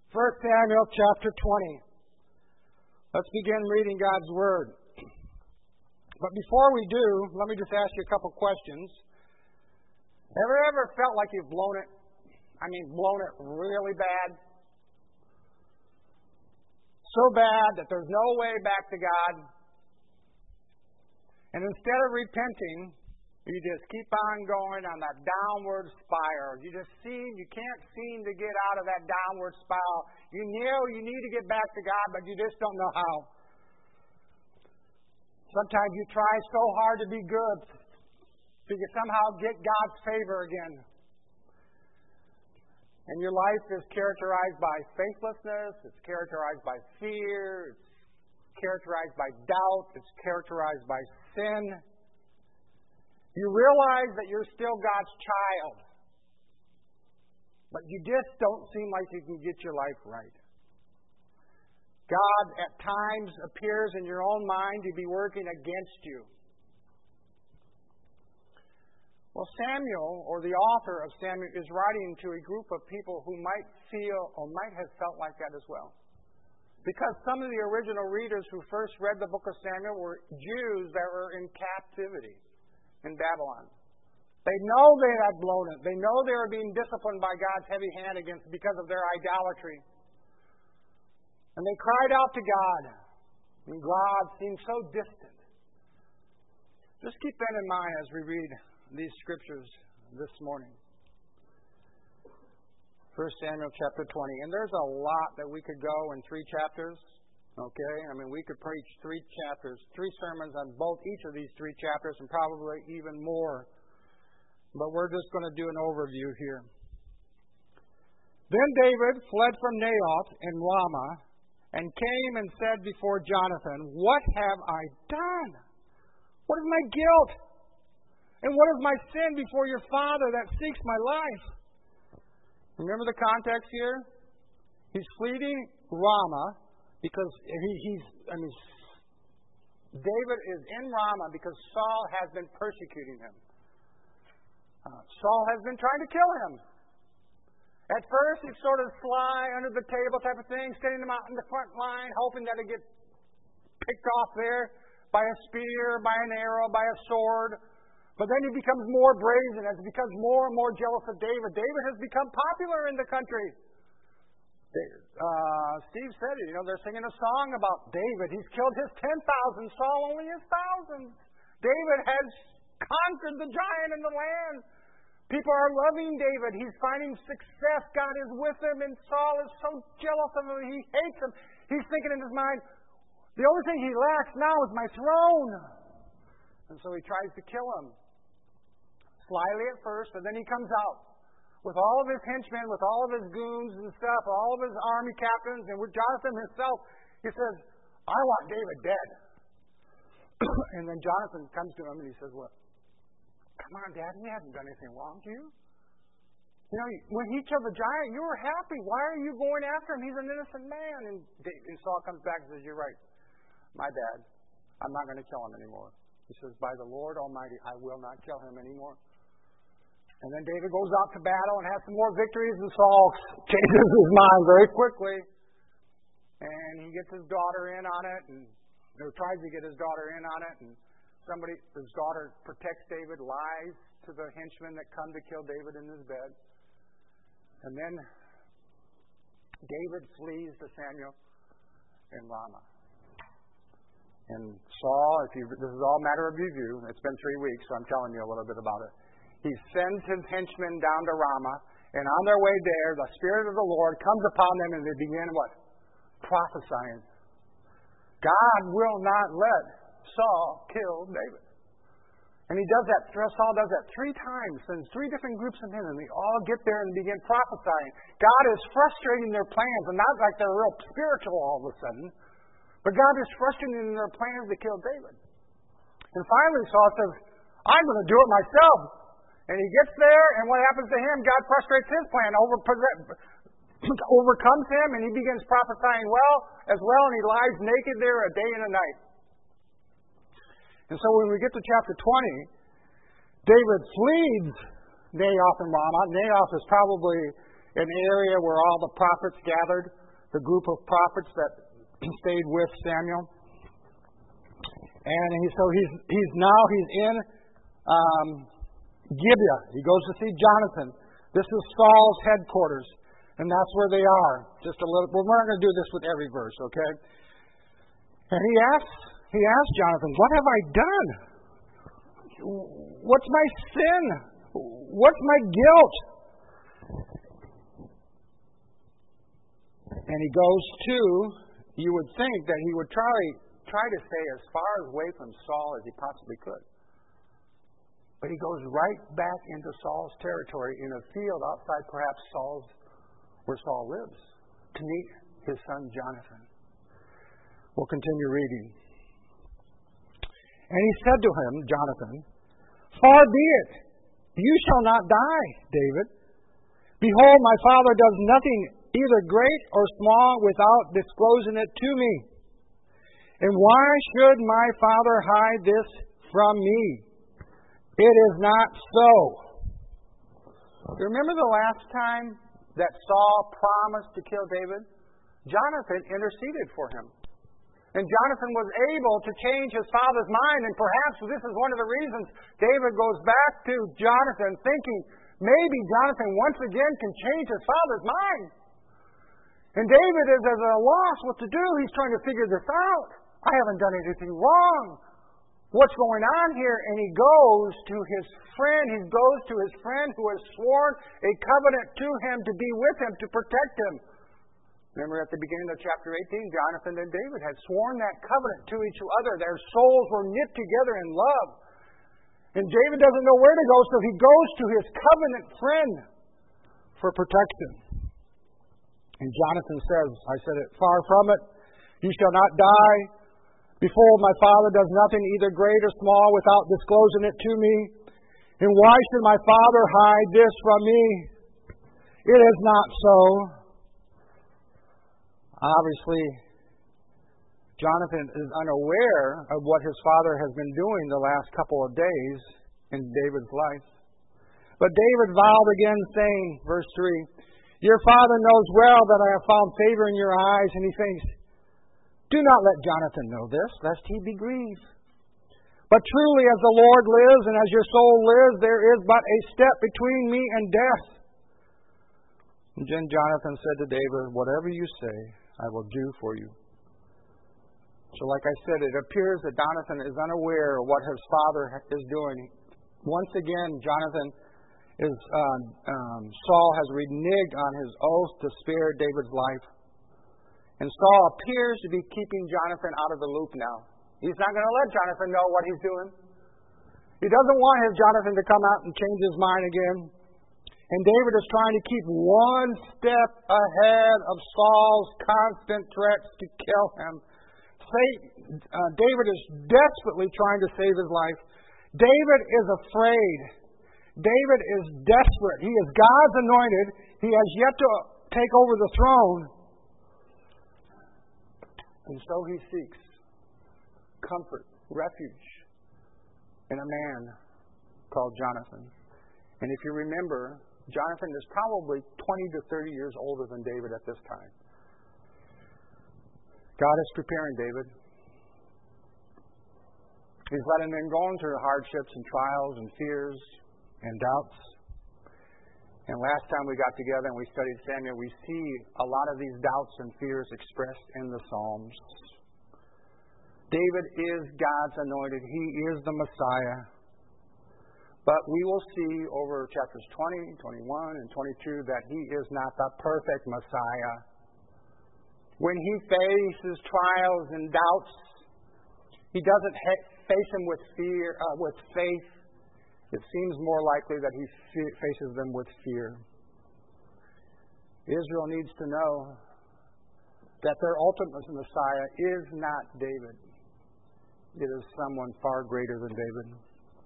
1 Samuel chapter 20. Let's begin reading God's Word. But before we do, let me just ask you a couple questions. Have you ever felt like you've blown it? Blown it really bad? So bad that there's no way back to God. And instead of repenting, you just keep on going on that downward spiral. You can't seem to get out of that downward spiral. You know you need to get back to God, but you just don't know how. Sometimes you try so hard to be good to somehow get God's favor again. And your life is characterized by faithlessness, it's characterized by fear, it's characterized by doubt, it's characterized by sin. You realize that you're still God's child, but you just don't seem like you can get your life right. God at times appears in your own mind to be working against you. Well, Samuel, or the author of Samuel, is writing to a group of people who might feel or might have felt like that as well. Because some of the original readers who first read the book of Samuel were Jews that were in captivity in Babylon. They know they had blown it. They know they were being disciplined by God's heavy hand because of their idolatry. And they cried out to God. And God seemed so distant. Just keep that in mind as we read these scriptures this morning. 1 Samuel chapter 20. And there's a lot that we could go in 3 chapters. Okay? We could preach 3 chapters, 3 sermons on each of these 3 chapters, and probably even more. But we're just going to do an overview here. Then David fled from Naioth in Ramah and came and said before Jonathan, "What have I done? What is my guilt? And what is my sin before your father that seeks my life?" Remember the context here? He's fleeing Ramah because David is in Ramah because Saul has been persecuting him. Saul has been trying to kill him. At first, he'd sort of fly under the table type of thing, sending him out in the front line, hoping that he'd get picked off there by a spear, by an arrow, by a sword. But then he becomes more brazen as he becomes more and more jealous of David. David has become popular in the country. Steve said it, they're singing a song about David. He's killed his 10,000, Saul only his thousands. David has conquered the giant in the land. People are loving David. He's finding success. God is with him, and Saul is so jealous of him. He hates him. He's thinking in his mind, the only thing he lacks now is my throne. And so he tries to kill him. Slyly at first, and then he comes out with all of his henchmen, with all of his goons and stuff, all of his army captains, and with Jonathan himself. He says, "I want David dead." And then Jonathan comes to him and he says, "What? Come on, Dad, he hasn't done anything wrong to you. When he killed the giant, you were happy. Why are you going after him? He's an innocent man." And Saul comes back and says, "You're right. My bad. I'm not going to kill him anymore." He says, "By the Lord Almighty, I will not kill him anymore." And then David goes out to battle and has some more victories, and Saul changes his mind very quickly. And he gets his daughter in on it, or tries to get his daughter in on it, and his daughter protects David, lies to the henchmen that come to kill David in his bed. And then David flees to Samuel in Ramah. And Saul, this is all matter of review. It's been 3 weeks, so I'm telling you a little bit about it. He sends his henchmen down to Ramah, and on their way there, the Spirit of the Lord comes upon them, and they begin what? Prophesying. God will not let Saul kill David. And he does that. Saul does that 3 times, sends 3 different groups of men, and they all get there and begin prophesying. God is frustrating their plans, and not like they're real spiritual all of a sudden, but God is frustrating their plans to kill David. And finally, Saul says, "I'm going to do it myself." And he gets there, and what happens to him? God frustrates his plan, overcomes him, and he begins prophesying and he lies naked there a day and a night. And so when we get to chapter 20, David flees Naioth and Ramah. Naioth is probably an area where all the prophets gathered, the group of prophets that stayed with Samuel. And he's in Gibeah. He goes to see Jonathan. This is Saul's headquarters, and that's where they are. Just a little. Well, we're not going to do this with every verse, okay? And he asks Jonathan, "What have I done? What's my sin? What's my guilt?" And he goes to, you would think that he would try to stay as far away from Saul as he possibly could. But he goes right back into Saul's territory in a field outside perhaps where Saul lives to meet his son Jonathan. We'll continue reading. And he said to him, Jonathan, "Far be it, you shall not die, David. Behold, my father does nothing, either great or small, without disclosing it to me. And why should my father hide this from me? It is not so." Remember the last time that Saul promised to kill David? Jonathan interceded for him. And Jonathan was able to change his father's mind, and perhaps this is one of the reasons David goes back to Jonathan thinking maybe Jonathan once again can change his father's mind. And David is at a loss what to do. He's trying to figure this out. I haven't done anything wrong. What's going on here? And he goes to his friend. He goes to his friend who has sworn a covenant to him to be with him, to protect him. Remember at the beginning of chapter 18, Jonathan and David had sworn that covenant to each other. Their souls were knit together in love. And David doesn't know where to go, so he goes to his covenant friend for protection. And Jonathan says, I said it, "Far from it, you shall not die. Behold, my father does nothing, either great or small, without disclosing it to me. And why should my father hide this from me? It is not so." Obviously, Jonathan is unaware of what his father has been doing the last couple of days in David's life. But David vowed again, saying, verse 3, "Your father knows well that I have found favor in your eyes." And he thinks, "Do not let Jonathan know this, lest he be grieved. But truly, as the Lord lives and as your soul lives, there is but a step between me and death." And then Jonathan said to David, "Whatever you say, I will do for you." So like I said, it appears that Jonathan is unaware of what his father is doing. Once again, Saul has reneged on his oath to spare David's life. And Saul appears to be keeping Jonathan out of the loop now. He's not going to let Jonathan know what he's doing. He doesn't want his Jonathan to come out and change his mind again. And David is trying to keep one step ahead of Saul's constant threats to kill him. David is desperately trying to save his life. David is afraid. David is desperate. He is God's anointed. He has yet to take over the throne. And so he seeks comfort, refuge in a man called Jonathan. And if you remember, Jonathan is probably 20 to 30 years older than David at this time. God is preparing David. He's letting him go through hardships and trials and fears and doubts. And last time we got together and we studied Samuel, we see a lot of these doubts and fears expressed in the Psalms. David is God's anointed. He is the Messiah. But we will see over chapters 20, 21, and 22 that he is not the perfect Messiah. When he faces trials and doubts, he doesn't face them with fear, with faith. It seems more likely that he faces them with fear. Israel needs to know that their ultimate Messiah is not David. It is someone far greater than David.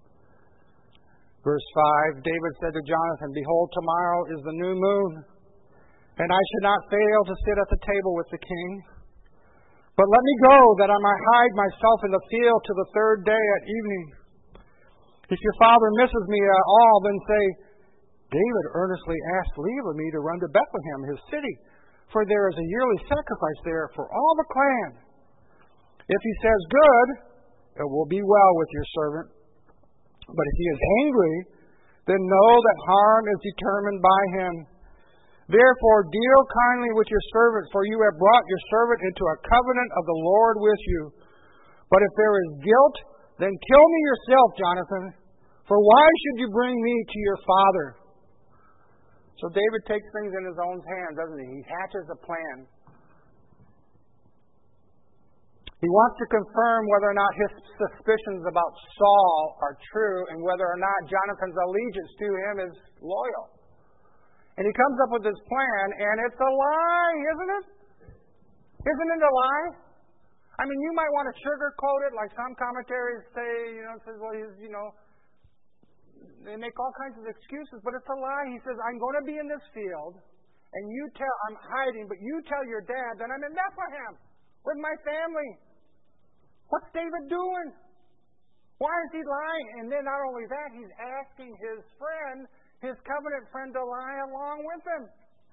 Verse 5, David said to Jonathan, "Behold, tomorrow is the new moon, and I should not fail to sit at the table with the king. But let me go, that I might hide myself in the field till the third day at evening. If your father misses me at all, then say, David earnestly asked leave of me to run to Bethlehem, his city, for there is a yearly sacrifice there for all the clan. If he says, good, it will be well with your servant. But if he is angry, then know that harm is determined by him. Therefore, deal kindly with your servant, for you have brought your servant into a covenant of the Lord with you. But if there is guilt, then kill me yourself, Jonathan, for why should you bring me to your father? So David takes things in his own hands, doesn't he? He hatches a plan. He wants to confirm whether or not his suspicions about Saul are true and whether or not Jonathan's allegiance to him is loyal. And he comes up with this plan, and it's a lie, isn't it? Isn't it a lie? I mean, you might want to sugarcoat it, like some commentaries say, says, well, they make all kinds of excuses, but it's a lie. He says, I'm going to be in this field, and I'm hiding, but you tell your dad that I'm in Bethlehem with my family. What's David doing? Why is he lying? And then not only that, he's asking his friend, his covenant friend, to lie along with him.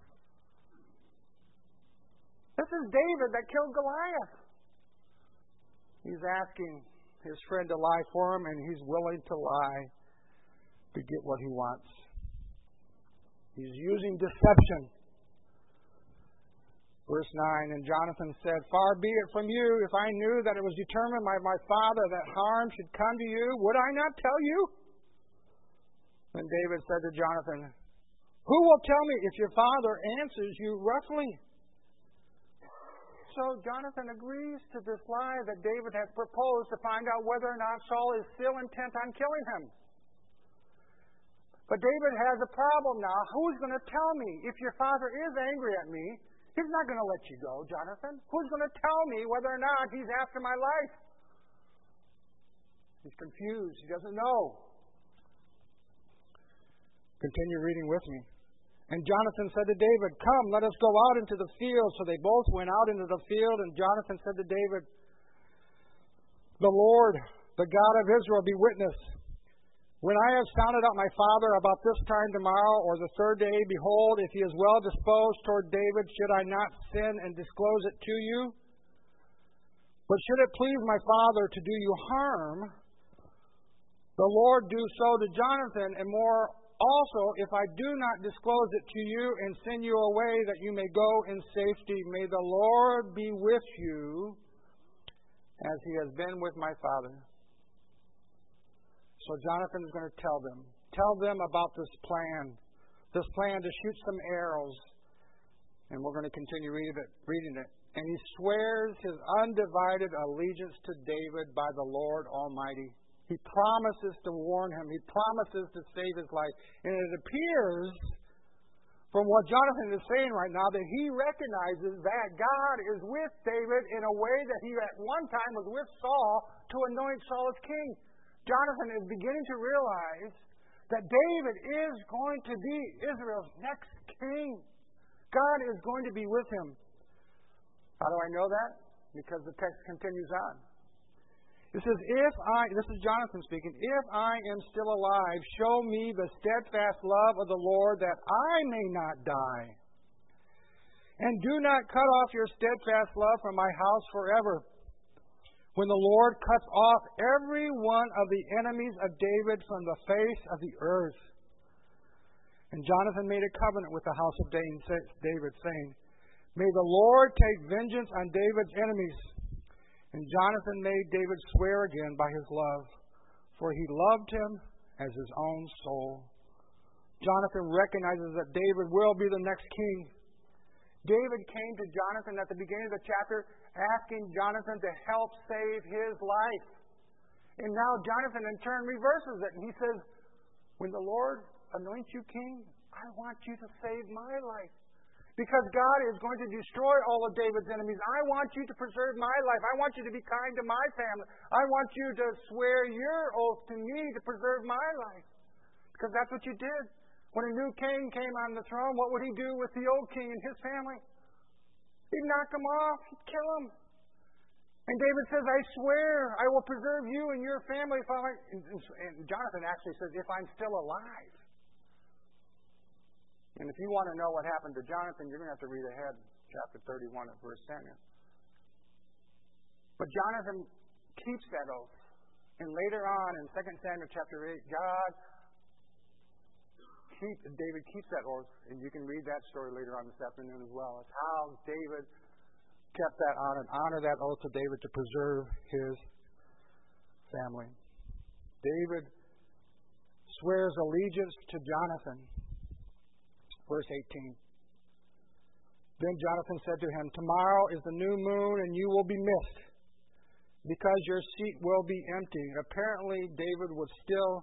This is David that killed Goliath. He's asking his friend to lie for him, and he's willing to lie to get what he wants. He's using deception. Verse 9, and Jonathan said, far be it from you, if I knew that it was determined by my father that harm should come to you, would I not tell you? Then David said to Jonathan, who will tell me if your father answers you roughly? So Jonathan agrees to this lie that David has proposed to find out whether or not Saul is still intent on killing him. But David has a problem now. Who's going to tell me if your father is angry at me? He's not going to let you go, Jonathan. Who's going to tell me whether or not he's after my life? He's confused. He doesn't know. Continue reading with me. And Jonathan said to David, come, let us go out into the field. So they both went out into the field, and Jonathan said to David, the Lord, the God of Israel, be witness. When I have sounded out my father about this time tomorrow or the third day, behold, if he is well disposed toward David, should I not sin and disclose it to you? But should it please my father to do you harm, the Lord do so to Jonathan, and more also, if I do not disclose it to you and send you away that you may go in safety, may the Lord be with you as he has been with my father. So Jonathan is going to tell them about this plan to shoot some arrows. And we're going to continue reading it. And he swears his undivided allegiance to David by the Lord Almighty. He promises to warn him. He promises to save his life. And it appears from what Jonathan is saying right now that he recognizes that God is with David in a way that he at one time was with Saul to anoint Saul as king. Jonathan is beginning to realize that David is going to be Israel's next king. God is going to be with him. How do I know that? Because the text continues on. It says, this is Jonathan speaking, if I am still alive, show me the steadfast love of the Lord that I may not die. And do not cut off your steadfast love from my house forever. When the Lord cuts off every one of the enemies of David from the face of the earth. And Jonathan made a covenant with the house of David, saying, may the Lord take vengeance on David's enemies. And Jonathan made David swear again by his love, for he loved him as his own soul. Jonathan recognizes that David will be the next king. David came to Jonathan at the beginning of the chapter asking Jonathan to help save his life. And now Jonathan in turn reverses it. And he says, when the Lord anoints you king, I want you to save my life. Because God is going to destroy all of David's enemies. I want you to preserve my life. I want you to be kind to my family. I want you to swear your oath to me to preserve my life. Because that's what you did. When a new king came on the throne, what would he do with the old king and his family? He'd knock them off. He'd kill them. And David says, I swear I will preserve you and your family. And Jonathan actually says, if I'm still alive. And if you want to know what happened to Jonathan, you're going to have to read ahead, chapter 31 of 1 Samuel. But Jonathan keeps that oath. And later on in 2 Samuel chapter 8, David keeps that oath. And you can read that story later on this afternoon as well. It's how David kept that honor that oath to David to preserve his family. David swears allegiance to Jonathan. Verse 18. Then Jonathan said to him, "Tomorrow is the new moon, and you will be missed, because your seat will be empty." Apparently, David was still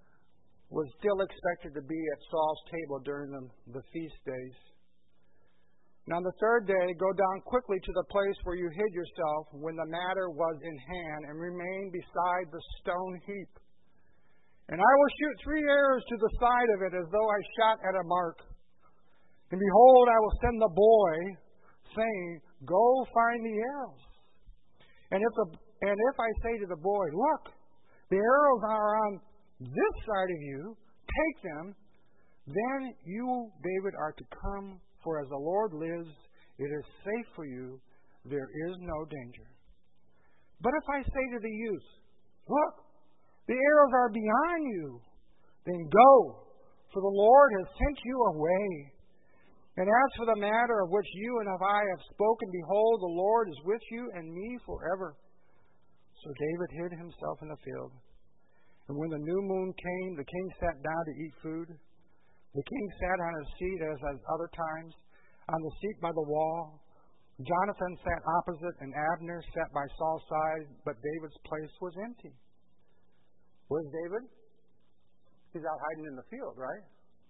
expected to be at Saul's table during the feast days. Now, on the third day, go down quickly to the place where you hid yourself when the matter was in hand, and remain beside the stone heap. And I will shoot 3 arrows to the side of it, as though I shot at a mark. And behold, I will send the boy, saying, "Go find the arrows." And if I say to the boy, "Look, the arrows are on this side of you, take them," then you, David, are to come, for as the Lord lives, it is safe for you, there is no danger. But if I say to the youth, "Look, the arrows are beyond you," then go, for the Lord has sent you away. And as for the matter of which you and I have spoken, behold, the Lord is with you and me forever. So David hid himself in the field. And when the new moon came, the king sat down to eat food. The king sat on his seat as at other times, on the seat by the wall. Jonathan sat opposite, and Abner sat by Saul's side, but David's place was empty. Where's David? He's out hiding in the field, right?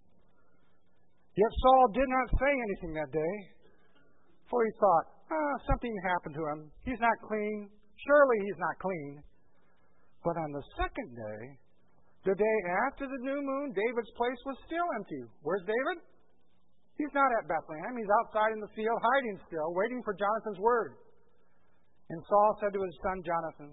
Yet Saul did not say anything that day, for he thought, something happened to him. He's not clean. Surely he's not clean. But on the second day, the day after the new moon, David's place was still empty. Where's David? He's not at Bethlehem. He's outside in the field, hiding still, waiting for Jonathan's word. And Saul said to his son Jonathan,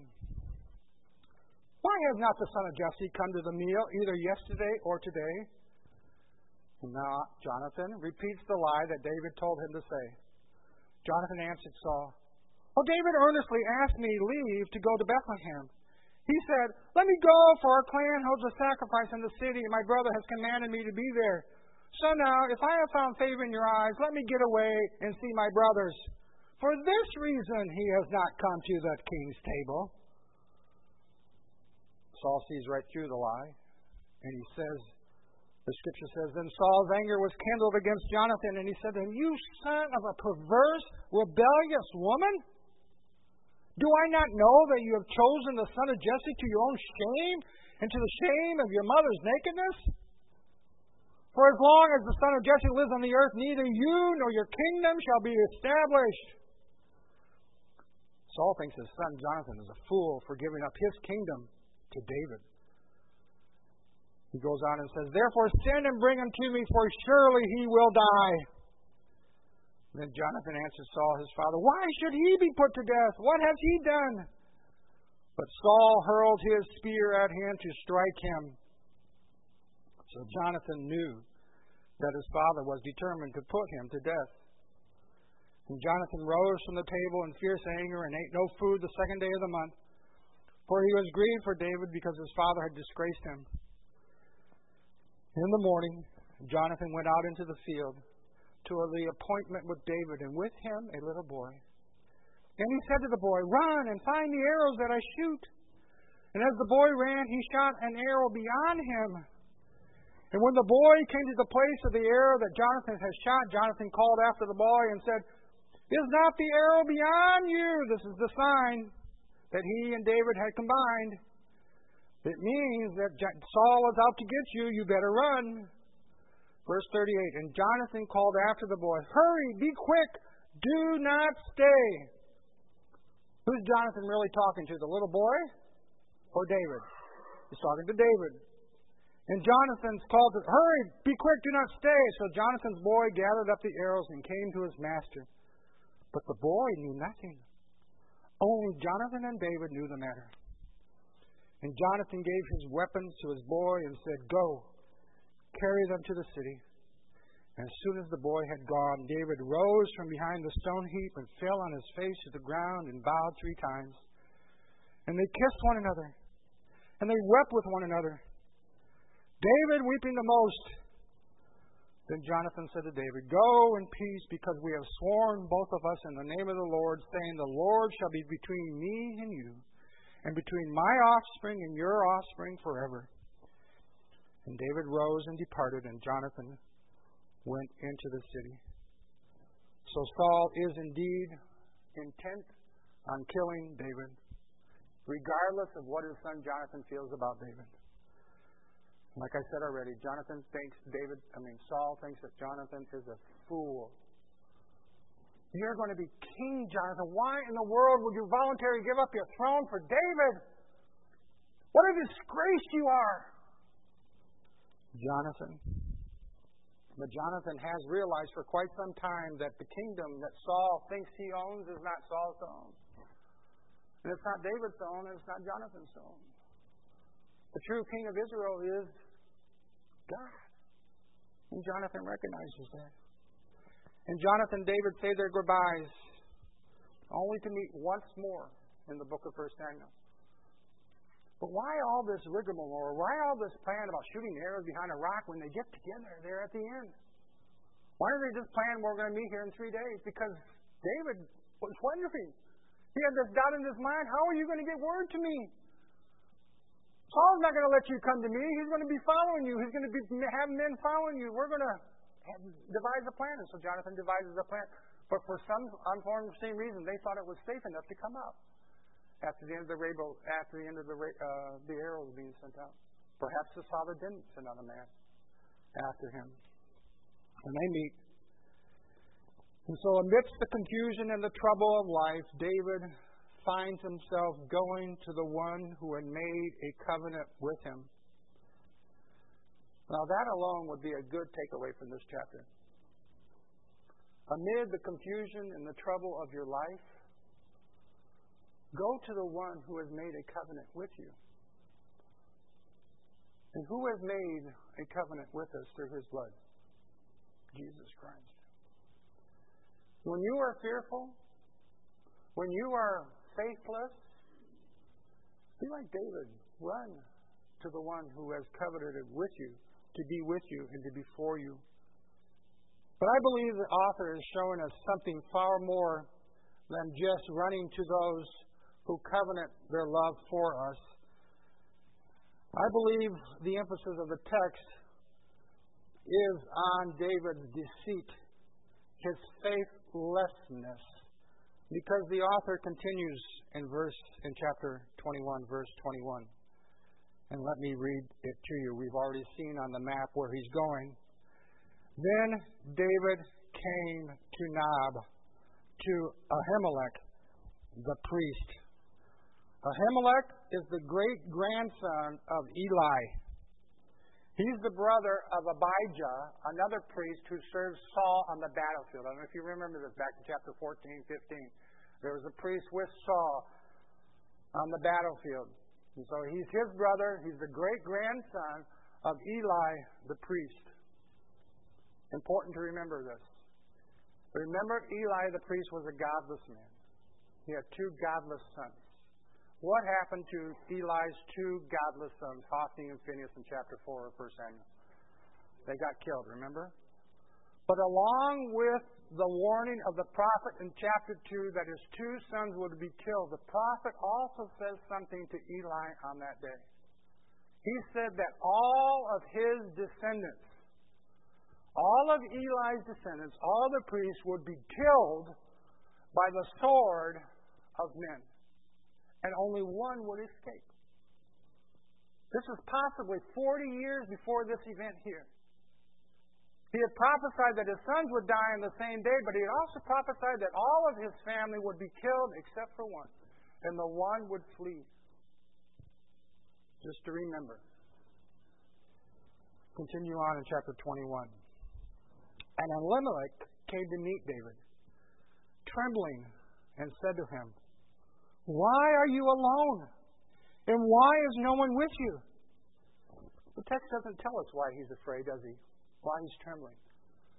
"Why has not the son of Jesse come to the meal, either yesterday or today?" And now Jonathan repeats the lie that David told him to say. Jonathan answered Saul, David earnestly asked me leave to go to Bethlehem. He said, "Let me go, for our clan holds a sacrifice in the city, and my brother has commanded me to be there. So now, if I have found favor in your eyes, let me get away and see my brothers. For this reason he has not come to the king's table." Saul sees right through the lie, and he says, the scripture says, "Then Saul's anger was kindled against Jonathan, and he said to him, 'You son of a perverse, rebellious woman! Do I not know that you have chosen the son of Jesse to your own shame and to the shame of your mother's nakedness? For as long as the son of Jesse lives on the earth, neither you nor your kingdom shall be established.'" Saul thinks his son Jonathan is a fool for giving up his kingdom to David. He goes on and says, "Therefore send and bring him to me, for surely he will die." Then Jonathan answered Saul, his father, "Why should he be put to death? What has he done?" But Saul hurled his spear at him to strike him. So Jonathan knew that his father was determined to put him to death. And Jonathan rose from the table in fierce anger and ate no food the second day of the month, for he was grieved for David because his father had disgraced him. In the morning, Jonathan went out into the field to the appointment with David, and with him a little boy. And he said to the boy, "Run and find the arrows that I shoot." And as the boy ran, he shot an arrow beyond him. And when the boy came to the place of the arrow that Jonathan had shot, Jonathan called after the boy and said, "Is not the arrow beyond you?" This is the sign that he and David had combined. It means that Saul is out to get you. You better run. Verse 38, and Jonathan called after the boy, "Hurry, be quick, do not stay." Who's Jonathan really talking to, the little boy or David? He's talking to David. And Jonathan's called to, "Hurry, be quick, do not stay." So Jonathan's boy gathered up the arrows and came to his master. But the boy knew nothing. Only Jonathan and David knew the matter. And Jonathan gave his weapons to his boy and said, "Go, carry them to the city. And as soon as the boy had gone, David rose from behind the stone heap and fell on his face to the ground and bowed 3 times. And they kissed one another, and they wept with one another, David weeping the most. Then Jonathan said to David, Go in peace, because we have sworn both of us in the name of the Lord, saying, The Lord shall be between me and you, and between my offspring and your offspring forever. And David rose and departed, and Jonathan went into the city. So Saul is indeed intent on killing David, regardless of what his son Jonathan feels about David. Like I said already, Saul thinks that Jonathan is a fool. You're going to be king, Jonathan. Why in the world would you voluntarily give up your throne for David? What a disgrace you are. But Jonathan has realized for quite some time that the kingdom that Saul thinks he owns is not Saul's own. And it's not David's own, and it's not Jonathan's own. The true king of Israel is God. And Jonathan recognizes that. And Jonathan and David say their goodbyes, only to meet once more in the book of 1 Samuel. But why all this rigmarole? Why all this plan about shooting arrows behind a rock when they get together there at the end? Why don't they just plan, we're going to meet here in 3 days? Because David was wondering. He had this doubt in his mind, how are you going to get word to me? Saul's not going to let you come to me. He's going to be following you. He's going to have men following you. We're going to devise a plan. And so Jonathan devises a plan. But for some unforeseen reason, they thought it was safe enough to come out after the end of the arrows being sent out. Perhaps his father didn't send out a man after him. And they meet. And so amidst the confusion and the trouble of life, David finds himself going to the one who had made a covenant with him. Now that alone would be a good takeaway from this chapter. Amid the confusion and the trouble of your life, go to the one who has made a covenant with you. And who has made a covenant with us through his blood? Jesus Christ. When you are fearful, when you are faithless, be like David. Run to the one who has covenanted with you, to be with you and to be for you. But I believe the author is showing us something far more than just running to those who covenant their love for us. I believe the emphasis of the text is on David's deceit, his faithlessness. Because the author continues in chapter 21, verse 21. And let me read it to you. We've already seen on the map where he's going. Then David came to Nob, to Ahimelech, the priest. Ahimelech is the great-grandson of Eli. He's the brother of Abijah, another priest who served Saul on the battlefield. I don't know if you remember this back in chapter 14, 15. There was a priest with Saul on the battlefield. And so he's his brother. He's the great-grandson of Eli, the priest. Important to remember this. Remember, Eli, the priest, was a godless man. He had 2 godless sons. What happened to Eli's 2 godless sons, Hophni and Phinehas, in chapter 4 of 1 Samuel? They got killed, remember? But along with the warning of the prophet in chapter 2 that his 2 sons would be killed, the prophet also says something to Eli on that day. He said that all of his descendants, all of Eli's descendants, all the priests would be killed by the sword of men. And only one would escape. This was possibly 40 years before this event here. He had prophesied that his sons would die on the same day, but he had also prophesied that all of his family would be killed except for one. And the one would flee. Just to remember. Continue on in chapter 21. And Elimelech came to meet David, trembling, and said to him, Why are you alone? And why is no one with you? The text doesn't tell us why he's afraid, does he? Why he's trembling.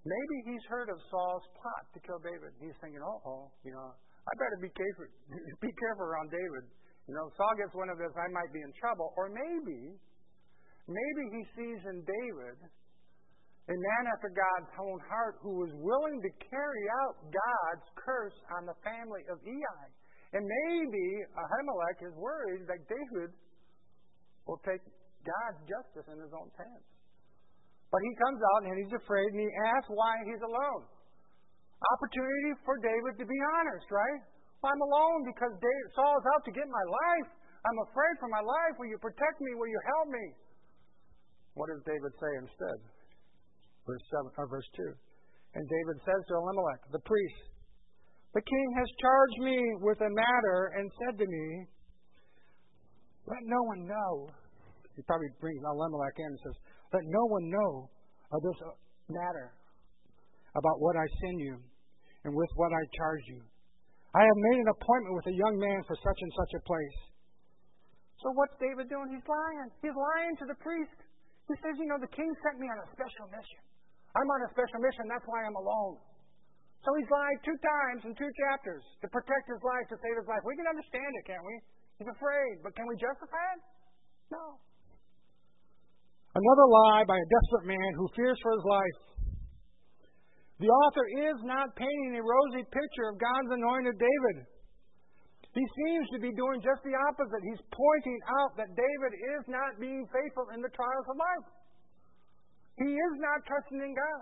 Maybe he's heard of Saul's plot to kill David. He's thinking, I better be careful around David. Saul gets one of this, I might be in trouble. Or maybe he sees in David a man after God's own heart who was willing to carry out God's curse on the family of Eli. And maybe Ahimelech is worried that David will take God's justice in his own hands. But he comes out and he's afraid and he asks why he's alone. Opportunity for David to be honest, right? Well, I'm alone because Saul's out to get my life. I'm afraid for my life. Will you protect me? Will you help me? What does David say instead? Verse 2. And David says to Elimelech, the priest, the king has charged me with a matter and said to me, let no one know. He probably brings Elimelech in and says, let no one know of this matter about what I send you and with what I charge you. I have made an appointment with a young man for such and such a place. So what's David doing? He's lying. He's lying to the priest. He says, the king sent me on a special mission. I'm on a special mission. That's why I'm alone. So he's lied 2 times in 2 chapters to protect his life, to save his life. We can understand it, can't we? He's afraid. But can we justify it? No. Another lie by a desperate man who fears for his life. The author is not painting a rosy picture of God's anointed David. He seems to be doing just the opposite. He's pointing out that David is not being faithful in the trials of life. He is not trusting in God.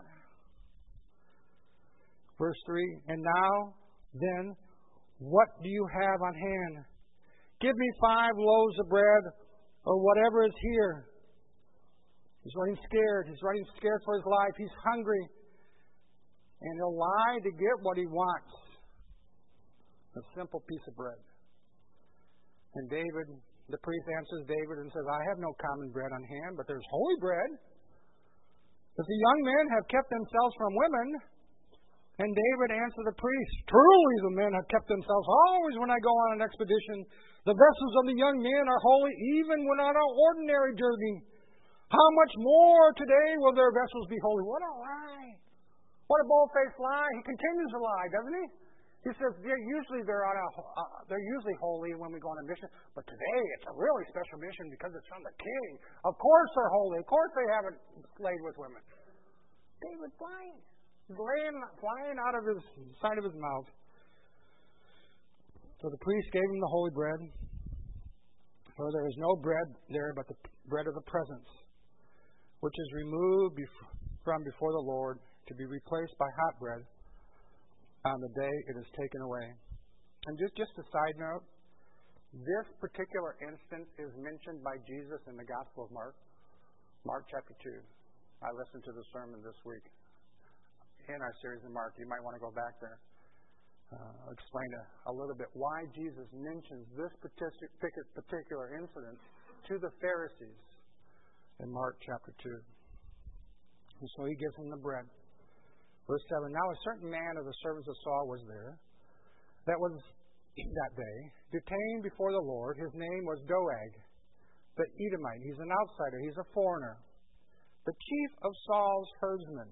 Verse 3, and now, then, what do you have on hand? Give me 5 loaves of bread or whatever is here. He's running scared. He's running scared for his life. He's hungry. And he'll lie to get what he wants. A simple piece of bread. And David, the priest answers David and says, I have no common bread on hand, but there's holy bread. But the young men have kept themselves from women. And David answered the priest, truly the men have kept themselves always when I go on an expedition. The vessels of the young men are holy even when on an ordinary journey. How much more today will their vessels be holy? What a lie. What a bold-faced lie. He continues to lie, doesn't he? He says, usually they're usually holy when we go on a mission, but today it's a really special mission because it's from the king. Of course they're holy. Of course they haven't slayed with women. David's lying. He's flying out of his side of his mouth. So the priest gave him the holy bread. For there is no bread there but the bread of the presence, which is removed from before the Lord to be replaced by hot bread on the day it is taken away. And just a side note, this particular instance is mentioned by Jesus in the Gospel of Mark, Mark chapter 2. I listened to the sermon this week in our series in Mark. You might want to go back there. I'll explain a little bit why Jesus mentions this particular incident to the Pharisees in Mark chapter 2. And so he gives them the bread. Verse 7, now a certain man of the servants of Saul was there that was that day detained before the Lord. His name was Doeg, the Edomite. He's an outsider. He's a foreigner. The chief of Saul's herdsmen.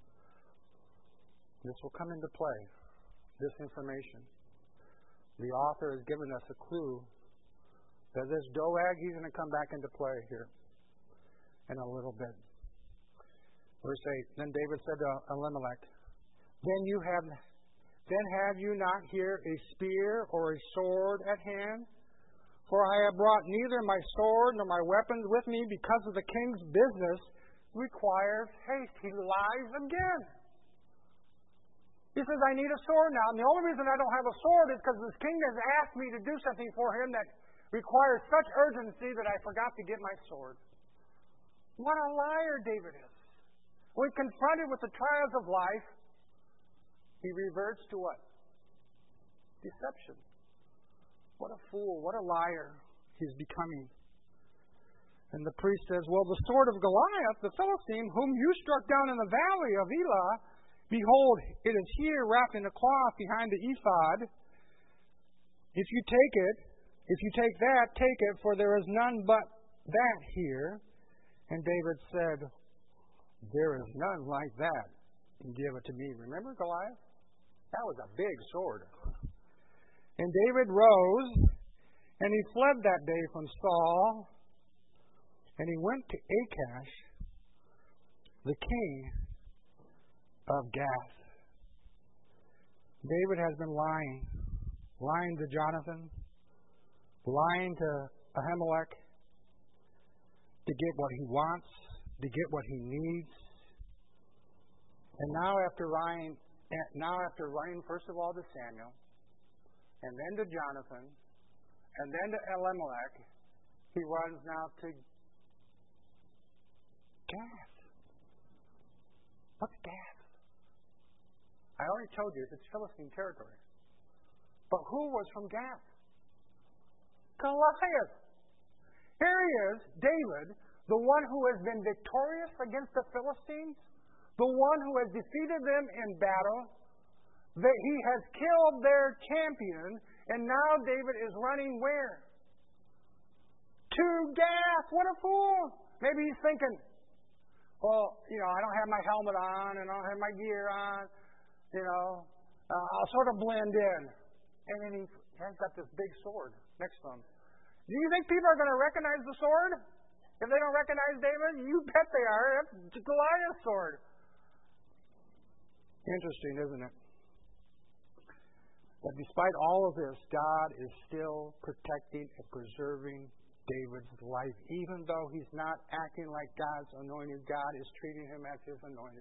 This will come into play, this information. The author has given us a clue that this Doeg, he's going to come back into play here in a little bit. Verse 8, then David said to Elimelech, Then have you not here a spear or a sword at hand? For I have brought neither my sword nor my weapons with me, because of the king's business requires haste. He lies again. He says, I need a sword now. And the only reason I don't have a sword is because this king has asked me to do something for him that requires such urgency that I forgot to get my sword. What a liar David is. When confronted with the trials of life, he reverts to what? Deception. What a fool, what a liar he's becoming. And the priest says, well, the sword of Goliath, the Philistine, whom you struck down in the valley of Elah, behold, it is here wrapped in a cloth behind the ephod. If you take that, take it, for there is none but that here. And David said, there is none like that give it to me. Remember Goliath? That was a big sword. And David rose, and he fled that day from Saul, and he went to Achash, the king of Gath. David has been lying to Jonathan, lying to Ahimelech to get what he wants, to get what he needs. And now after lying first of all to Samuel, and then to Jonathan, and then to Elimelech, he runs now to Gath. What's Gath? I already told you it's Philistine territory. But who was from Gath? Goliath. Here he is, David, the one who has been victorious against the Philistines, the one who has defeated them in battle, that he has killed their champion, and now David is running where? To Gath. What a fool. Maybe he's thinking, well, I don't have my helmet on, and I don't have my gear on, I'll sort of blend in. And then he has got this big sword next to him. Do you think people are going to recognize the sword? If they don't recognize David, you bet they are. That's Goliath's sword. Interesting, isn't it? But despite all of this, God is still protecting and preserving David's life. Even though he's not acting like God's anointed, God is treating him as his anointed.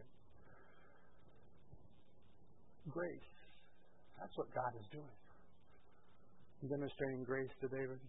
Grace. That's what God is doing. Demonstrating grace to David.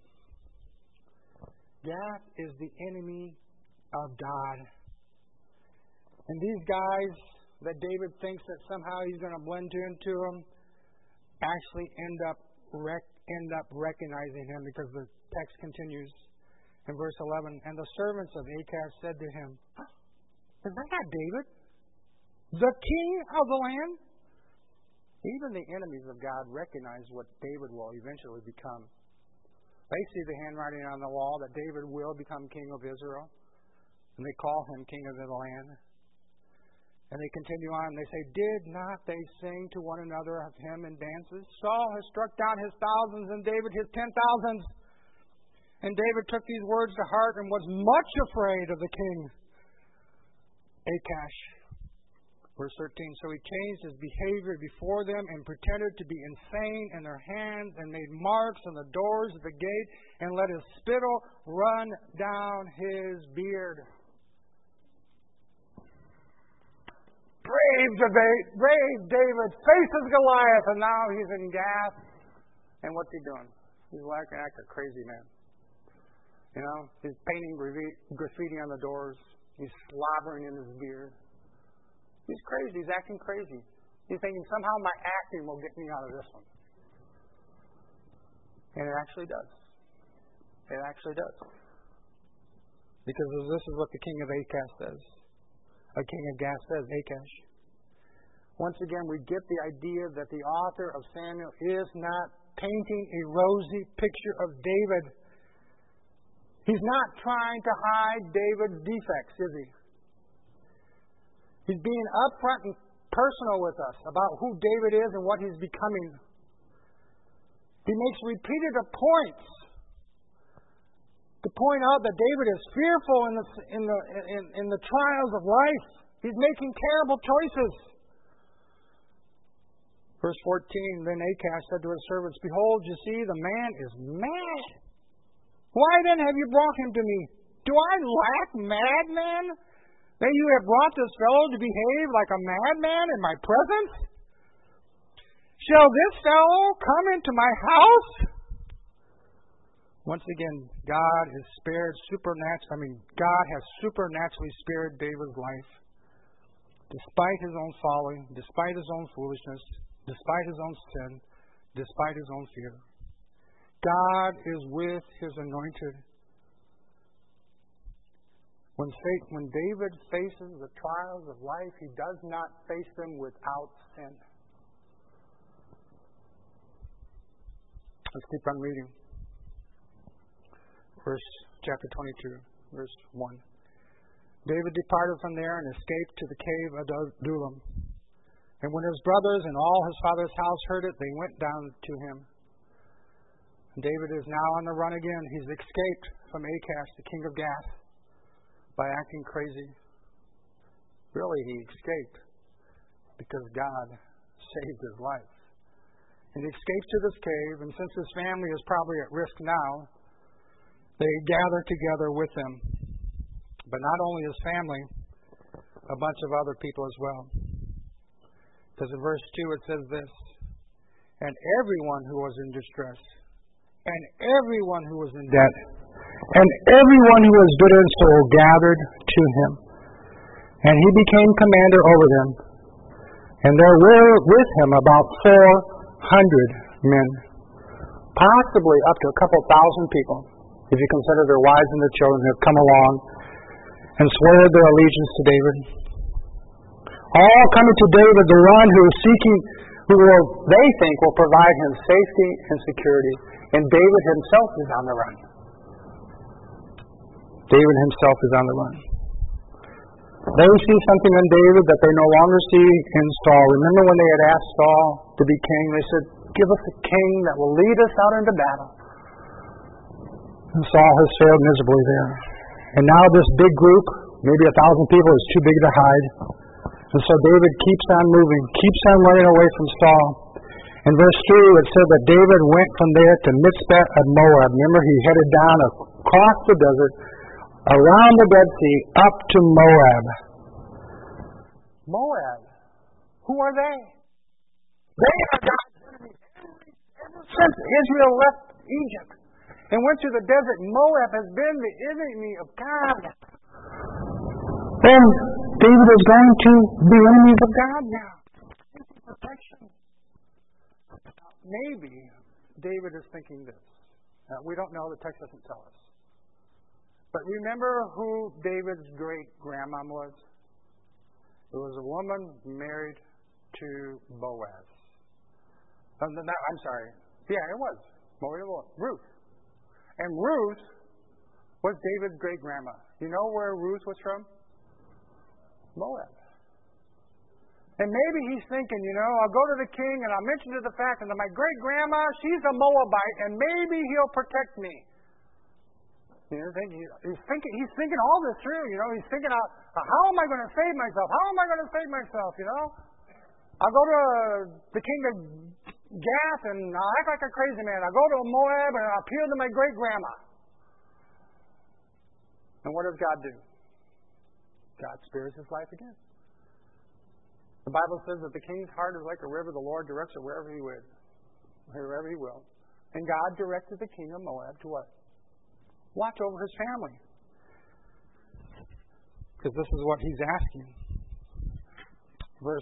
Gath is the enemy of God. And these guys that David thinks that somehow he's going to blend into them actually end up recognizing him, because the text continues in verse 11. And the servants of Achash said to him, "Is that not David, the king of the land?" Even the enemies of God recognize what David will eventually become. They see the handwriting on the wall that David will become king of Israel, and they call him king of the land. And they continue on, and they say, "Did not they sing to one another of him in dances? Saul has struck down his thousands, and David his 10,000s. And David took these words to heart and was much afraid of the king, Achash." Verse 13, so he changed his behavior before them and pretended to be insane in their hands, and made marks on the doors of the gate, and let his spittle run down his beard. Brave David faces Goliath, and now he's in Gath. And what's he doing? He's like a crazy man. He's painting graffiti on the doors. He's slobbering in his beard. He's crazy. He's acting crazy. He's thinking somehow my acting will get me out of this one. And it actually does. It actually does. Because this is what the king of Achash says. A king of Gath says, Achash. Once again, we get the idea that the author of Samuel is not painting a rosy picture of David. He's not trying to hide David's defects, is he? He's being upfront and personal with us about who David is and what he's becoming. He makes repeated points to point out that David is fearful in the trials of life. He's making terrible choices. Verse 14, then Achash said to his servants, "Behold, you see, the man is mad. Why then have you brought him to me? Do I lack madman, that you have brought this fellow to behave like a madman in my presence? Shall this fellow come into my house?" Once again, God has supernaturally spared David's life. Despite his own folly, despite his own foolishness, despite his own sin, despite his own fear. God is with his anointed. When David faces the trials of life, he does not face them without sin. Let's keep on reading. Chapter 22, verse 1. David departed from there and escaped to the cave of Adullam. And when his brothers and all his father's house heard it, they went down to him. And David is now on the run again. He's escaped from Achash, the king of Gath, by acting crazy. Really, he escaped because God saved his life. And he escapes to this cave, and since his family is probably at risk now, they gather together with him. But not only his family, a bunch of other people as well. Because in verse 2 it says this, and everyone who was in distress, and everyone who was in debt, and everyone who was bitter in soul gathered to him. And he became commander over them. And there were with him about 400 men, possibly up to a couple thousand people, if you consider their wives and their children who have come along and swear their allegiance to David. All coming to David, the one who is seeking, they think will provide him safety and security. And David himself is on the run. David himself is on the run. They see something in David that they no longer see in Saul. Remember when they had asked Saul to be king? They said, give us a king that will lead us out into battle. And Saul has failed miserably there. And now this big group, maybe 1,000 people, is too big to hide. And so David keeps on moving, keeps on running away from Saul. In verse 3, it said that David went from there to Mizpeh of Moab. Remember, he headed down across the desert, around the Dead Sea, up to Moab. Moab. Who are they? They are God's enemies. Ever since Israel left Egypt and went to the desert, Moab has been the enemy of God. Then David is going to be enemies of God now. Protection. Maybe David is thinking this. We don't know. The text doesn't tell us. But remember who David's great-grandma was? It was a woman married to Boaz. I'm sorry. Yeah, it was. Ruth. And Ruth was David's great-grandma. You know where Ruth was from? Moab. And maybe he's thinking, I'll go to the king and I'll mention to the fact that my great-grandma, she's a Moabite, and maybe he'll protect me. He's thinking all this through, He's thinking, how am I going to save myself? How am I going to save myself, I'll go to the king of Gath and I'll act like a crazy man. I'll go to Moab and I'll appeal to my great-grandma. And what does God do? God spares his life again. The Bible says that the king's heart is like a river. The Lord directs it wherever he will. And God directed the king of Moab to what? Watch over his family. Because this is what he's asking. Verse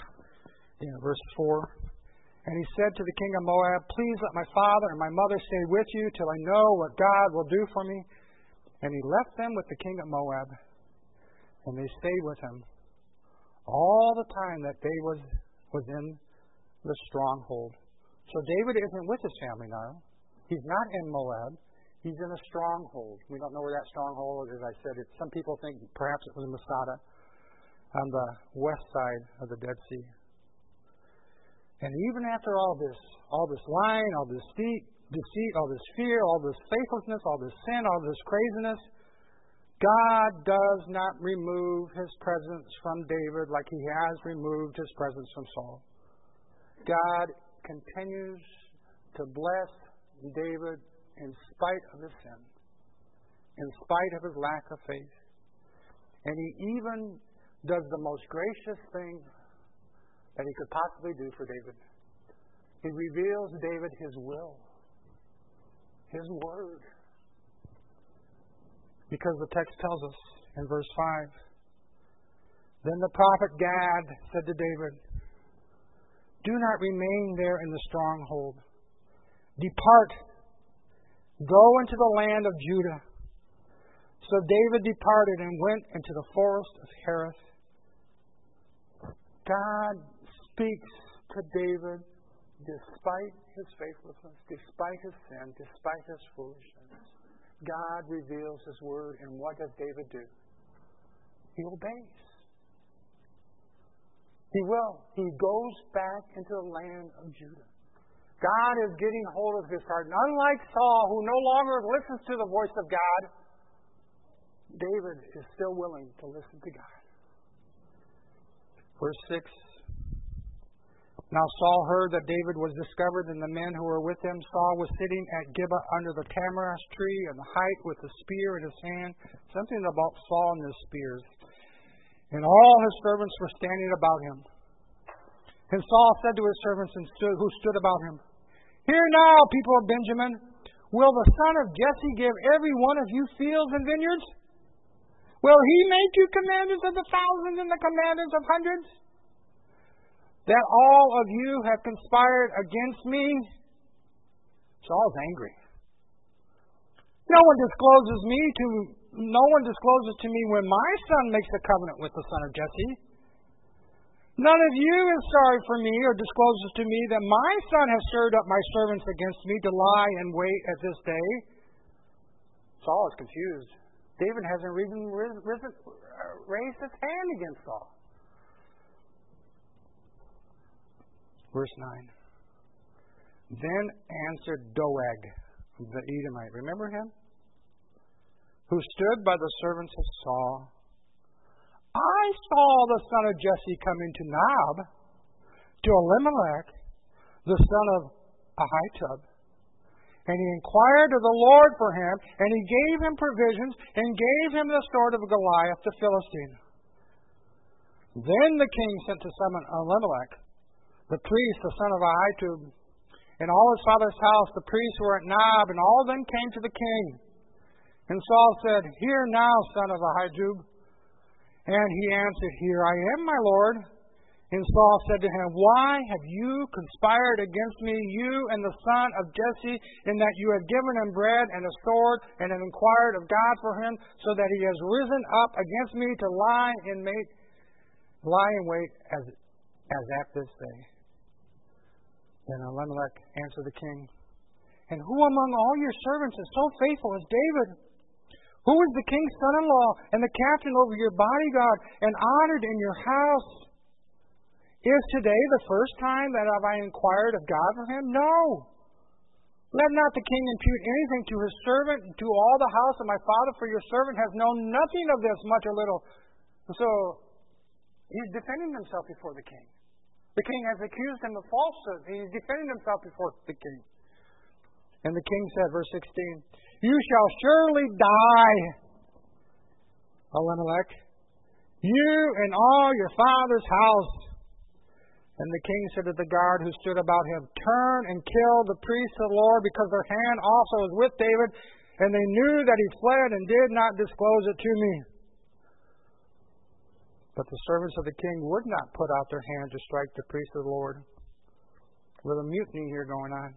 4. And he said to the king of Moab, please let my father and my mother stay with you till I know what God will do for me. And he left them with the king of Moab. And they stayed with him all the time that David was in the stronghold. So David isn't with his family now. He's not in Moab. He's in a stronghold. We don't know where that stronghold is. As I said, some people think perhaps it was Masada on the west side of the Dead Sea. And even after all this lying, all this deceit, all this fear, all this faithlessness, all this sin, all this craziness, God does not remove his presence from David like he has removed his presence from Saul. God continues to bless David in spite of his sin, in spite of his lack of faith. And he even does the most gracious thing that he could possibly do for David. He reveals David his will, his word. Because the text tells us in verse 5, then the prophet Gad said to David, do not remain there in the stronghold. Depart, go into the land of Judah. So David departed and went into the forest of Hereth. God speaks to David despite his faithlessness, despite his sin, despite his foolishness. God reveals his word, and what does David do? He obeys. He will. He goes back into the land of Judah. God is getting hold of his heart. And unlike Saul, who no longer listens to the voice of God, David is still willing to listen to God. Verse 6. Now Saul heard that David was discovered, and the men who were with him. Saul was sitting at Gibeah under the tamarisk tree in the height with a spear in his hand. Something about Saul and his spears. And all his servants were standing about him. And Saul said to his servants who stood about him, Hear now, people of Benjamin, will the son of Jesse give every one of you fields and vineyards? Will he make you commanders of the thousands and the commanders of hundreds? That all of you have conspired against me? Saul's angry. No one discloses to me when my son makes a covenant with the son of Jesse. None of you is sorry for me or discloses to me that my son has stirred up my servants against me to lie in wait at this day. Saul is confused. David hasn't even raised his hand against Saul. Verse 9. Then answered Doeg the Edomite. Remember him? Who stood by the servants of Saul. I saw the son of Jesse come into Nob to Elimelech, the son of Ahitub. And he inquired of the Lord for him, and he gave him provisions, and gave him the sword of Goliath the Philistine. Then the king sent to summon Elimelech, the priest, the son of Ahitub, and all his father's house, the priests who were at Nob, and all of them came to the king. And Saul said, Hear now, son of Ahitub. And he answered, Here I am, my lord. And Saul said to him, Why have you conspired against me, you and the son of Jesse, in that you have given him bread and a sword, and have inquired of God for him, so that he has risen up against me to lie in wait as at this day? Then Elimelech answered the king, And who among all your servants is so faithful as David? Who is the king's son-in-law and the captain over your bodyguard and honored in your house? Is today the first time that have I inquired of God for him? No. Let not the king impute anything to his servant, to all the house of my father, for your servant has known nothing of this, much or little. So he's defending himself before the king. The king has accused him of falsehood. He's defending himself before the king. And the king said, verse 16, You shall surely die, Elimelech, you and all your father's house. And the king said to the guard who stood about him, Turn and kill the priests of the Lord, because their hand also is with David, and they knew that he fled and did not disclose it to me. But the servants of the king would not put out their hand to strike the priests of the Lord. A little mutiny here going on.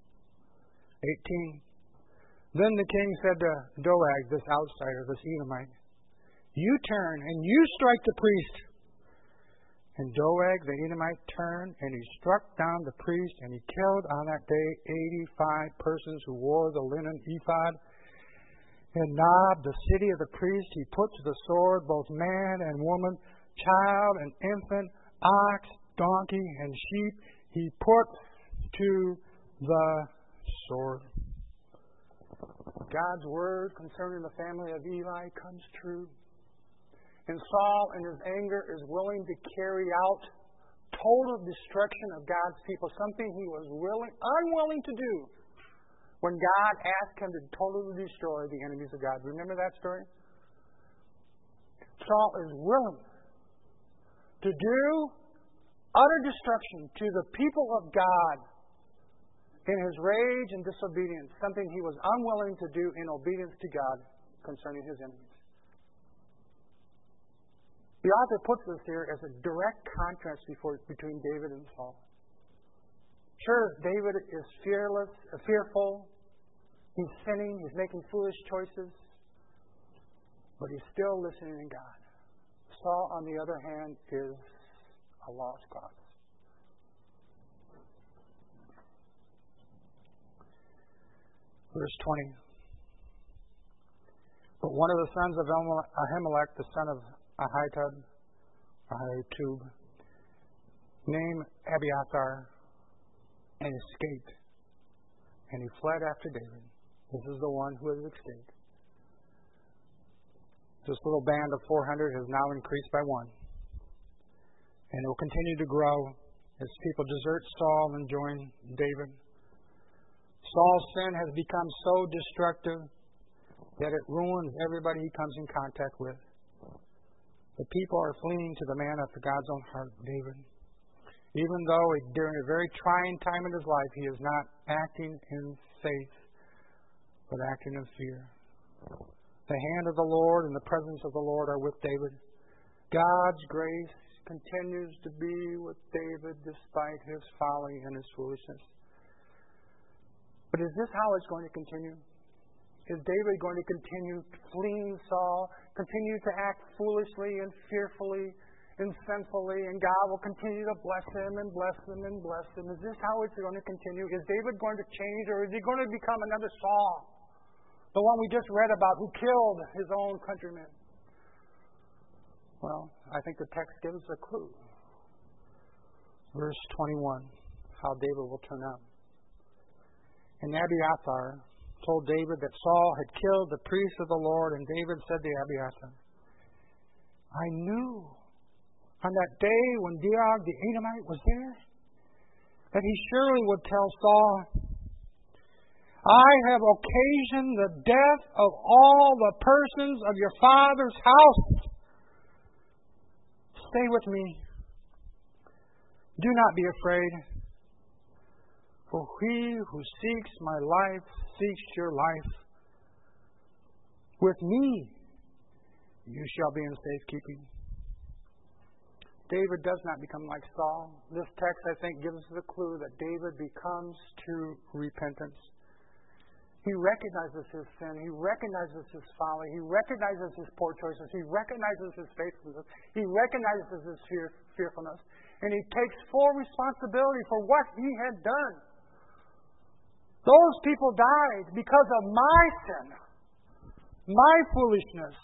18. Then the king said to Doeg, this outsider, this Edomite, You turn and you strike the priest. And Doeg the Edomite turned and he struck down the priest, and he killed on that day 85 persons who wore the linen ephod. In Nob, the city of the priest, he put to the sword both man and woman, child and infant, ox, donkey, and sheep. He put to the sword. God's word concerning the family of Eli comes true. And Saul, in his anger, is willing to carry out total destruction of God's people, something he was unwilling to do when God asked him to totally destroy the enemies of God. Remember that story? Saul is willing to do utter destruction to the people of God in his rage and disobedience, something he was unwilling to do in obedience to God concerning his enemies. The author puts this here as a direct contrast between David and Saul. Sure, David is fearful. He's sinning. He's making foolish choices. But he's still listening to God. Saul, on the other hand, is a lost cause. Verse 20. But one of the sons of Ahimelech, the son of Ahitub, named Abiathar and escaped. And he fled after David. This is the one who has escaped. This little band of 400 has now increased by one. And it will continue to grow as people desert Saul and join David. Saul's sin has become so destructive that it ruins everybody he comes in contact with. The people are fleeing to the man after God's own heart, David. Even though during a very trying time in his life, he is not acting in faith, but acting in fear. The hand of the Lord and the presence of the Lord are with David. God's grace continues to be with David despite his folly and his foolishness. But is this how it's going to continue? Is David going to continue fleeing Saul, continue to act foolishly and fearfully and sinfully, and God will continue to bless him and bless him and bless him? Is this how it's going to continue? Is David going to change, or is he going to become another Saul? The one we just read about who killed his own countrymen. Well, I think the text gives a clue. Verse 21, how David will turn out. And Abiathar told David that Saul had killed the priests of the Lord, and David said to Abiathar, I knew on that day when Doeg the Edomite was there that he surely would tell Saul, I have occasioned the death of all the persons of your father's house. Stay with me. Do not be afraid. For he who seeks my life seeks your life. With me you shall be in safekeeping. David does not become like Saul. This text, I think, gives the clue that David becomes to repentance. He recognizes his sin. He recognizes his folly. He recognizes his poor choices. He recognizes his faithlessness. He recognizes his fearfulness. And he takes full responsibility for what he had done. Those people died because of my sin, my foolishness.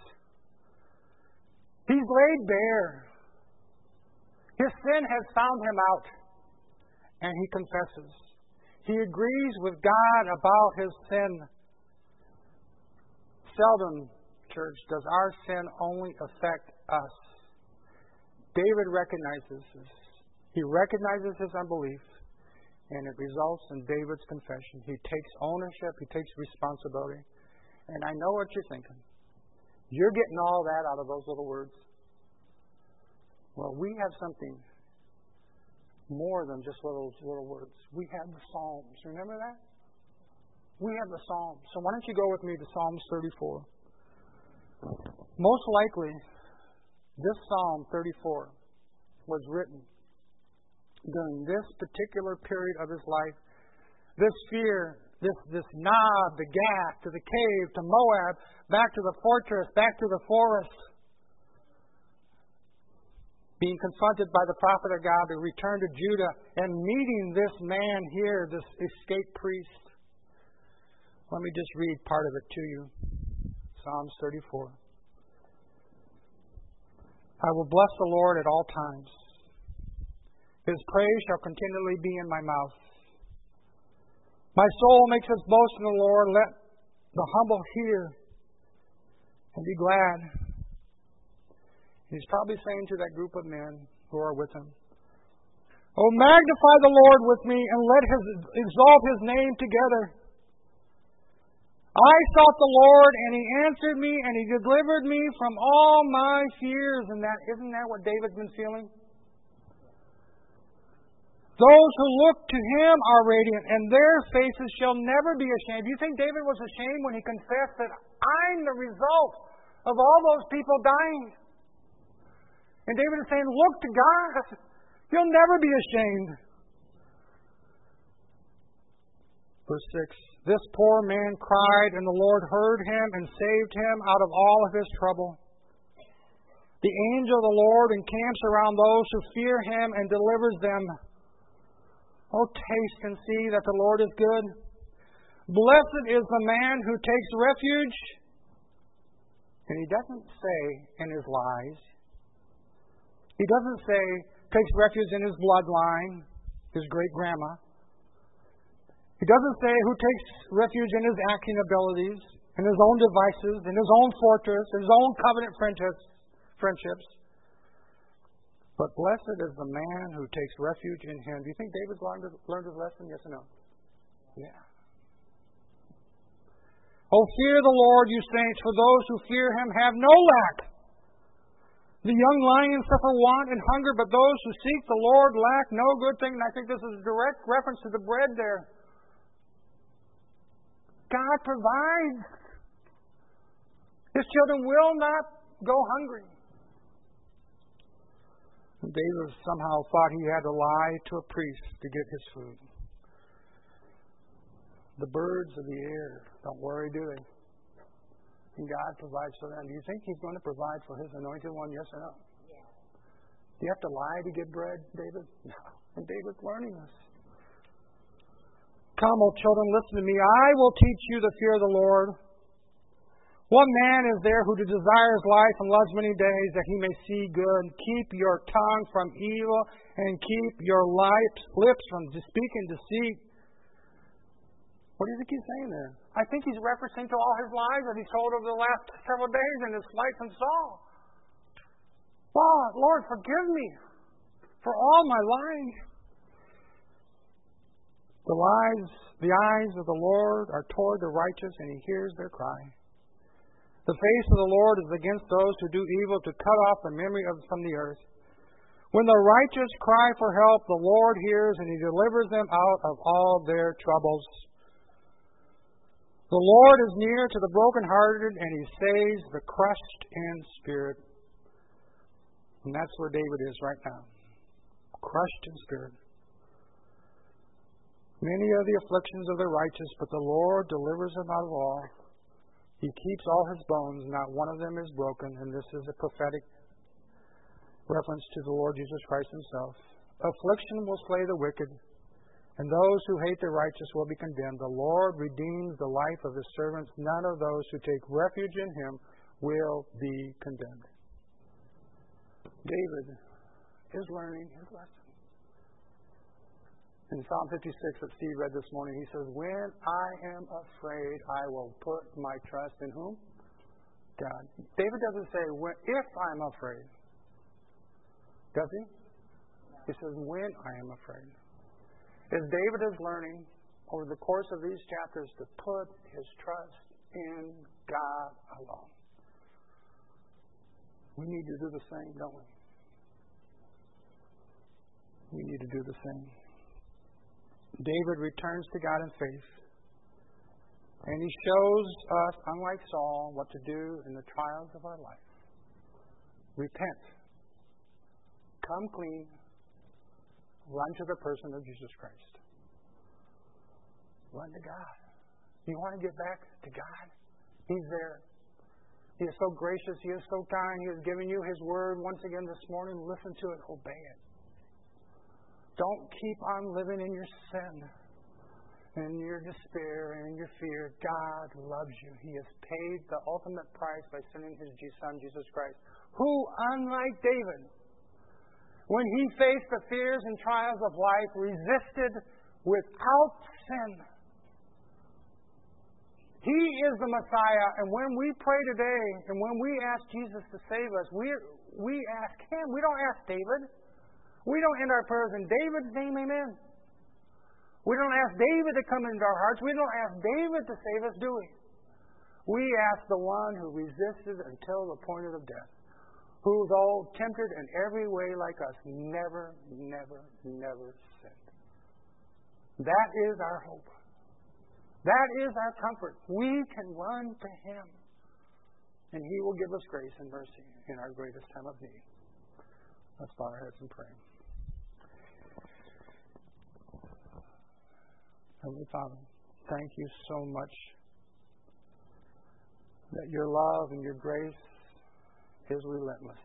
He's laid bare. His sin has found him out, and he confesses. He agrees with God about his sin. Seldom, church, does our sin only affect us. David recognizes this. He recognizes his unbelief, and it results in David's confession. He takes ownership. He takes responsibility. And I know what you're thinking. You're getting all that out of those little words. Well, we have something more than just little words. We have the Psalms. Remember that? We have the Psalms. So why don't you go with me to Psalms 34. Most likely, this Psalm 34 was written during this particular period of his life. This fear, this Nob, to Gath, to the cave, to Moab, back to the fortress, back to the forest. Being confronted by the prophet of God to return to Judah and meeting this man here, this escaped priest. Let me just read part of it to you. Psalms 34. I will bless the Lord at all times. His praise shall continually be in my mouth. My soul makes its boast in the Lord. Let the humble hear and be glad. He's probably saying to that group of men who are with him, Oh, magnify the Lord with me and let his exalt his name together. I sought the Lord and he answered me and he delivered me from all my fears. And isn't that what David's been feeling? Those who look to him are radiant and their faces shall never be ashamed. Do you think David was ashamed when he confessed that I'm the result of all those people dying? And David is saying, look to God. You'll never be ashamed. Verse 6. This poor man cried, and the Lord heard him and saved him out of all of his trouble. The angel of the Lord encamps around those who fear him and delivers them. Oh, taste and see that the Lord is good. Blessed is the man who takes refuge. And he doesn't say in his lies. He doesn't say takes refuge in his bloodline, his great-grandma. He doesn't say who takes refuge in his acting abilities, in his own devices, in his own fortress, in his own covenant friendships. But blessed is the man who takes refuge in him. Do you think David learned his lesson? Yes or no? Yeah. Oh, fear the Lord, you saints, for those who fear him have no lack. The young lions suffer want and hunger, but those who seek the Lord lack no good thing. And I think this is a direct reference to the bread there. God provides. His children will not go hungry. And David somehow thought he had to lie to a priest to get his food. The birds of the air don't worry, do they? And God provides for them. Do you think he's going to provide for his anointed one? Yes or no? Yeah. Do you have to lie to get bread, David? No. And David's learning this. Come, O children, listen to me. I will teach you the fear of the Lord. What man is there who desires life and loves many days that he may see good? Keep your tongue from evil and keep your lips from speaking deceit. What do you think he's saying there? I think he's referencing to all his lies that he's told over the last several days in his flight from Saul. Lord, forgive me for all my lying. The eyes of the Lord are toward the righteous, and he hears their cry. The face of the Lord is against those who do evil, to cut off the memory from the earth. When the righteous cry for help, the Lord hears, and he delivers them out of all their troubles. The Lord is near to the brokenhearted, and he saves the crushed in spirit. And that's where David is right now. Crushed in spirit. Many are the afflictions of the righteous, but the Lord delivers them out of all. He keeps all his bones, not one of them is broken. And this is a prophetic reference to the Lord Jesus Christ himself. Affliction will slay the wicked, and those who hate the righteous will be condemned. The Lord redeems the life of his servants. None of those who take refuge in him will be condemned. David is learning his lesson. In Psalm 56 that Steve read this morning, he says, when I am afraid, I will put my trust in whom? God. David doesn't say, if I'm afraid. Does he? He says, when I am afraid. As David is learning over the course of these chapters to put his trust in God alone. We need to do the same, don't we? We need to do the same. David returns to God in faith. And he shows us, unlike Saul, what to do in the trials of our life. Repent. Come clean. Run to the person of Jesus Christ. Run to God. You want to get back to God? He's there. He is so gracious. He is so kind. He has given you his word once again this morning. Listen to it. Obey it. Don't keep on living in your sin and your despair and your fear. God loves you. He has paid the ultimate price by sending his Son, Jesus Christ, who, unlike David, when he faced the fears and trials of life, resisted without sin. He is the Messiah, and when we pray today, and when we ask Jesus to save us, we ask him. We don't ask David. We don't end our prayers in David's name, amen. We don't ask David to come into our hearts. We don't ask David to save us, do we? We ask the one who resisted until the point of death, who, though tempted in every way like us, never sinned. That is our hope. That is our comfort. We can run to him, and he will give us grace and mercy in our greatest time of need. Let's bow our heads and pray. Heavenly Father, thank you so much that your love and your grace is relentless.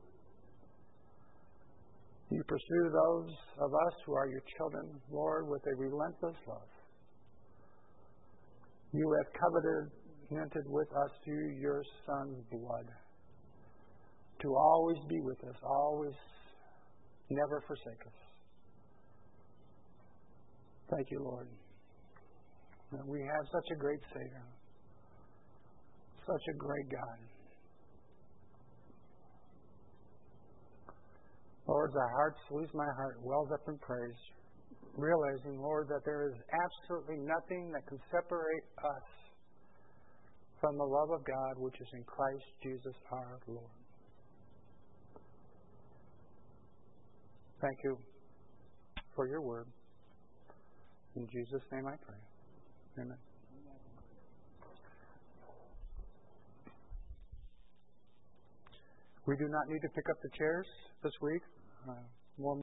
You pursue those of us who are your children, Lord, with a relentless love. You have covenanted with us through your Son's blood to always be with us, always never forsake us. Thank you, Lord, that we have such a great Savior, such a great God. Lord, as our hearts lose my heart wells up in praise, realizing, Lord, that there is absolutely nothing that can separate us from the love of God which is in Christ Jesus our Lord. Thank you for your word. In Jesus' name I pray. Amen. We do not need to pick up the chairs this week. More